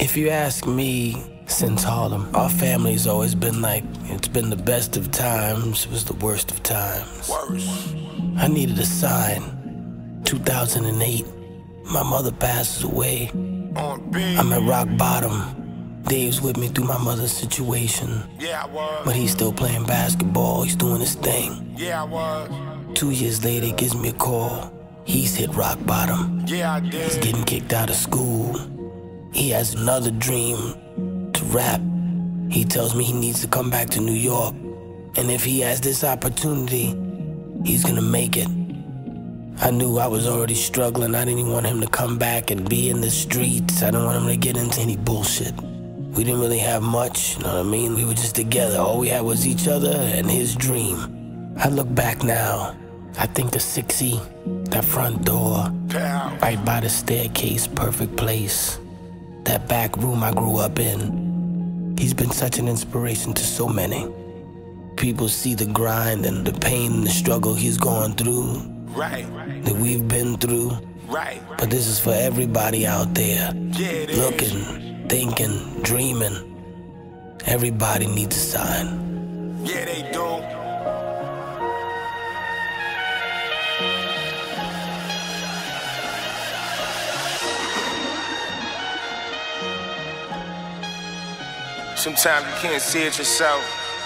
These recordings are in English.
If you ask me, since Harlem, our family's always been like, it's been the best of times, it was the worst of times. I needed a sign. 2008, my mother passes away. I'm at rock bottom. Dave's with me through my mother's situation. But he's still playing basketball, he's doing his thing. 2 years later, he gives me a call. He's hit rock bottom. He's getting kicked out of school. He has another dream, to rap. He tells me he needs to come back to New York. And if he has this opportunity, he's gonna make it. I knew I was already struggling. I didn't want him to come back and be in the streets. I didn't want him to get into any bullshit. We didn't really have much, you know what I mean? We were just together. All we had was each other and his dream. I look back now, I think of 6E, that front door, right by the staircase, perfect place. That back room I grew up in. He's been such an inspiration to so many. People see the grind and the pain and the struggle he's gone through, that we've been through. But this is for everybody out there, looking, thinking, dreaming. Everybody needs a sign. Yeah, they do. Sometimes you can't see it yourself.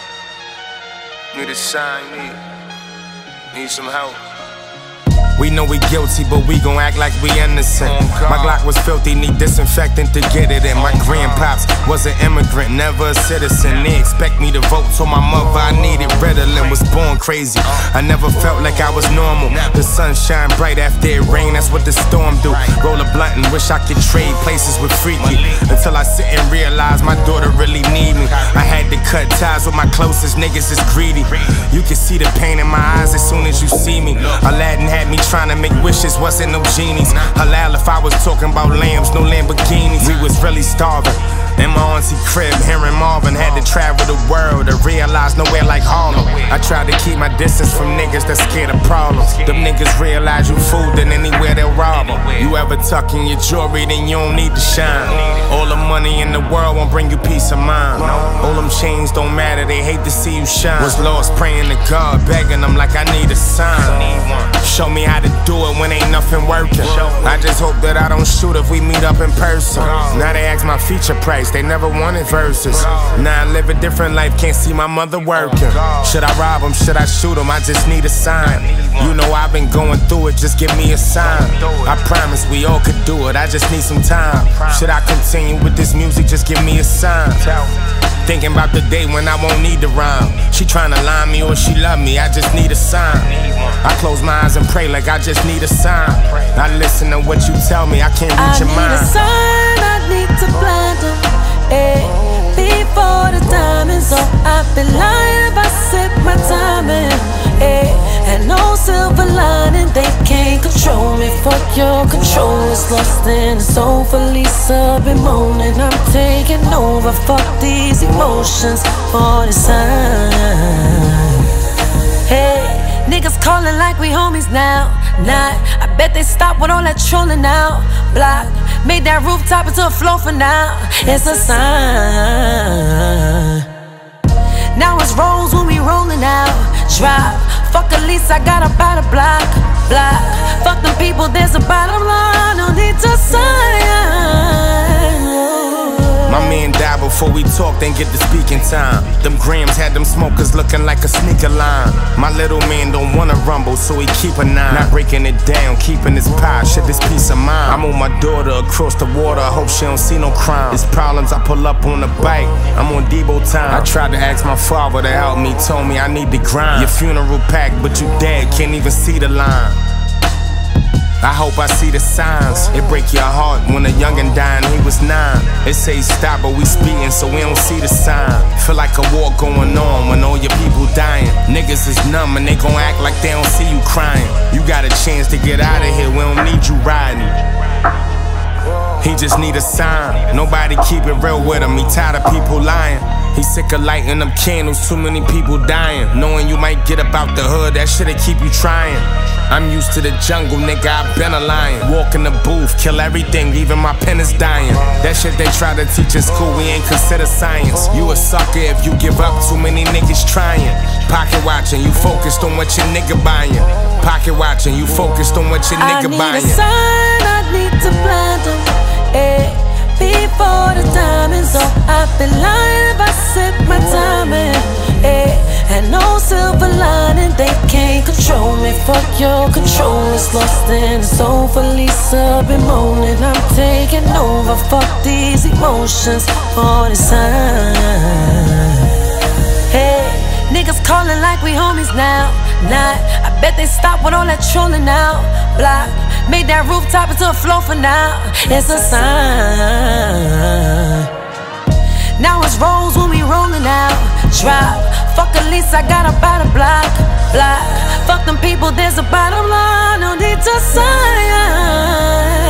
Need a sign, need some help. We know we guilty, but we gon' act like we innocent. My Glock was filthy, need disinfectant to get it in. My grandpops was an immigrant, never a citizen. They expect me to vote, so my mother I needed Ritalin. Was born crazy, I never felt like I was normal. The sun shine bright after it rain, that's what the storm do. Roll a blunt and wish I could trade places with Freaky. Until I sit and realize my daughter really need me. I had to cut ties with my closest niggas, is greedy. You can see the pain in my eyes as soon as you see me. Aladdin had me trying to make wishes, wasn't no genies. Halal if I was talking about lambs, no Lamborghinis. We was really starving in my auntie crib here in Marvin. Had to travel the world to realize nowhere like Harlem. I tried to keep my distance from niggas that scared of problems. Them niggas realize you fool, then anywhere they'll rob them. You ever tucking your jewelry, then you don't need to shine. All the money in the world won't bring you peace of mind. All them chains don't matter, they hate to see you shine. Was lost praying to God, begging them like I need a sign. Show me how to do it when ain't nothing working. I just hope that I don't shoot if we meet up in person. Now they ask my feature price, they never wanted verses. Now I live a different life, can't see my mother working. Should I rob him, should I shoot him, I just need a sign. You know I've been going through it, just give me a sign. I promise we all could do it, I just need some time. Should I continue with this music, just give me a sign. Thinking about the day when I won't need the rhyme. She tryna lie me or she love me, I just need a sign. I close my eyes and pray like I just need a sign. I listen to what you tell me, I can't read your mind. I need a sign, I need to blind them, before the time is up. I've been lying if I set my time in, and no silver lining, they can't control me. Fuck your control, it's lost and it's over. Lisa been moaning, I'm taking over. Fuck these emotions for the sign. Hey, niggas calling like we homies now. Not, I bet they stop with all that trolling now. Block, made that rooftop into a floor for now. It's a sign. Now it's rolls when we rolling out. Drop, fuck at least I got about a block. Block, fuck them people, there's a bottom line. No need to sign. My man died before we talked, then get the speaking time. Them grams had them smokers looking like a sneaker line. My little man don't wanna rumble, so he keep a 9. Not breaking it down, keeping his pie, shit this peace of mind. I'm on my daughter across the water, I hope she don't see no crime. It's problems, I pull up on the bike, I'm on Debo time. I tried to ask my father to help me, told me I need to grind. Your funeral packed, but you dead, can't even see the line. I hope I see the signs. It break your heart when a youngin' dying, he was 9. They say stop, but we speedin', so we don't see the sign. Feel like a war going on when all your people dying. Niggas is numb and they gon' act like they don't see you crying. You got a chance to get out of here, we don't need you riding. He just need a sign. Nobody keep it real with him. He tired of people lying. He sick of lighting them candles, too many people dying. Knowing you might get up out the hood, that shit'll keep you trying. I'm used to the jungle, nigga, I've been a lion. Walk in the booth, kill everything, even my pen is dying. That shit they try to teach in school, we ain't consider science. You a sucker if you give up, too many niggas trying. Pocket watching, you focused on what your nigga buying. Pocket watching, you focused on what your nigga buying. I need a sign, I need to blind them, before the timing's up. I've been lying if I set my timing, and no silver lining, they can't control me. Fuck your control, it's lost in the soul. For Lisa been moaning, I'm taking over. Fuck these emotions for the sign. Hey, niggas calling like we homies now. Not, I bet they stop with all that trolling now. Block, made that rooftop into a floor for now. It's a sign. Now it's rolls when we rolling out. Drop, fuck at least I got about a block. Block, fuck them people, there's a bottom line. No need to sign.